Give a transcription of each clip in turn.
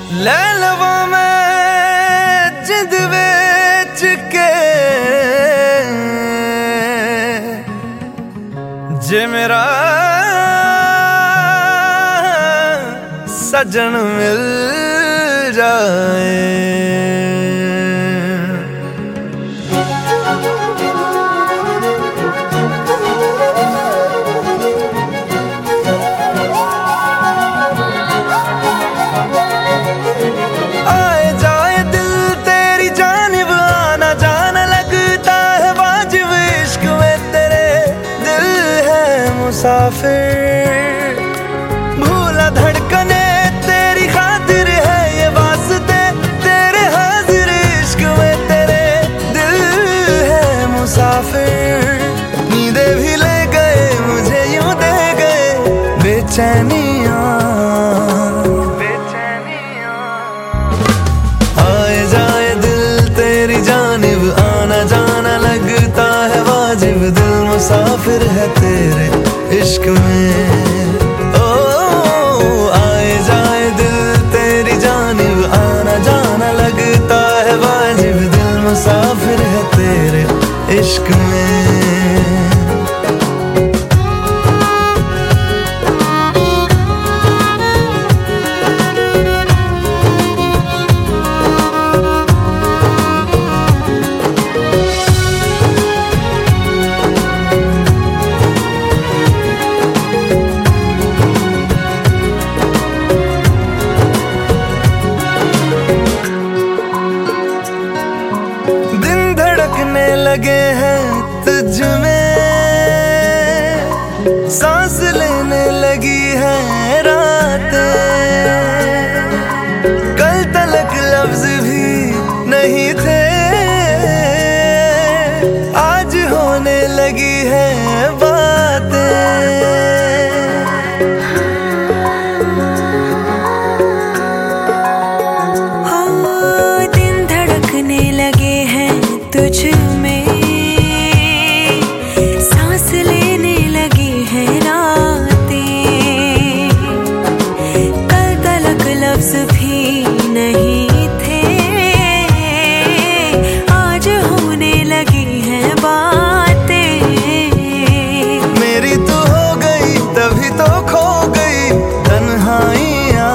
ਲੈ ਲਵਾਂ ਮੈਂ ਜਿੰਦ ਵਿੱਚ ਕੇ ਜੇ ਮੇਰਾ ਸੱਜਣ ਮਿਲ ਜਾਏ। मुसाफिर भूला धड़कने तेरी खातिर है ये वास्ते तेरे हाजिर इश्क में तेरे दिल है मुसाफिर। नींदे भी ले गए मुझे यूं दे गए बेचैनियां आए जाए दिल तेरी जानिब आना जाना लगता है वाजिब दिल मुसाफिर है तेरे इश्क में। ओ आए जाए दिल तेरी जानिब आना जाना लगता है वाजिब दिल मुसाफिर है तेरे इश्क में। लगे हैं तुझ में सांस लेने लगी है रातें कल तलक लफ्ज भी नहीं थे आज होने लगी है बातें। दिन धड़कने लगे हैं तुझ में भी नहीं थे आज होने लगी हैं बातें। मेरी तो हो गई तभी तो खो गई तन्हाइयाँ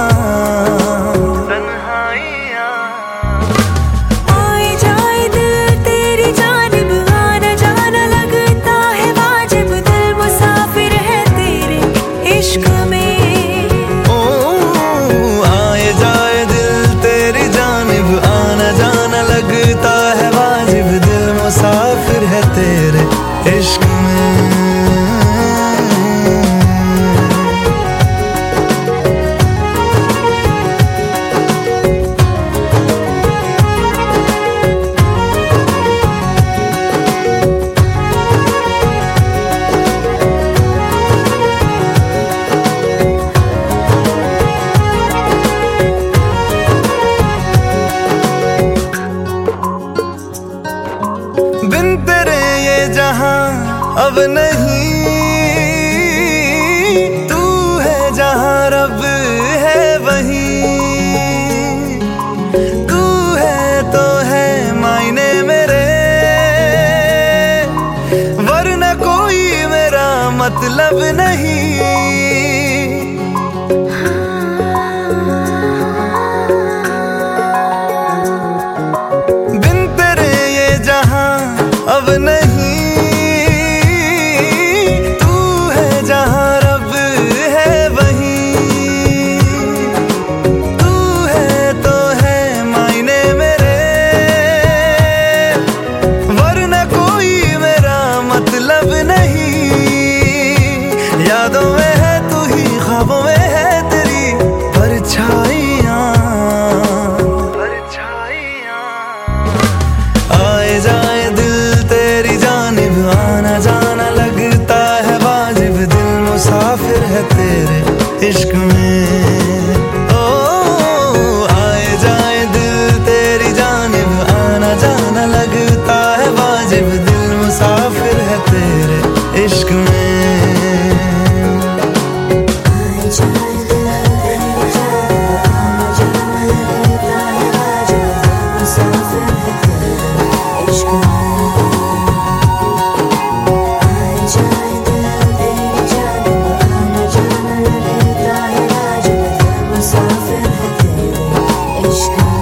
आए जाए दिल तेरी जानिब आना जाना लगता है वाजिब दिल मुसाफिर है तेरे इश्क में। मुसाफिर है तेरे इश्क में। बिन तेरे ये जहां अब नहीं तू है जहां रब है वहीं तू है तो है मायने मेरे वरना कोई मेरा मतलब नहीं। अब नहीं तू है जहां रब है वहीं तू है तो है मायने मेरे वरना कोई मेरा मतलब नहीं। यादों में है तू ही ख्वाबों में है तेरी इश्क आए जाए दिल तेरी जानिब आना जाना लगता है वाजिब दिल मुसाफिर है तेरे इश्क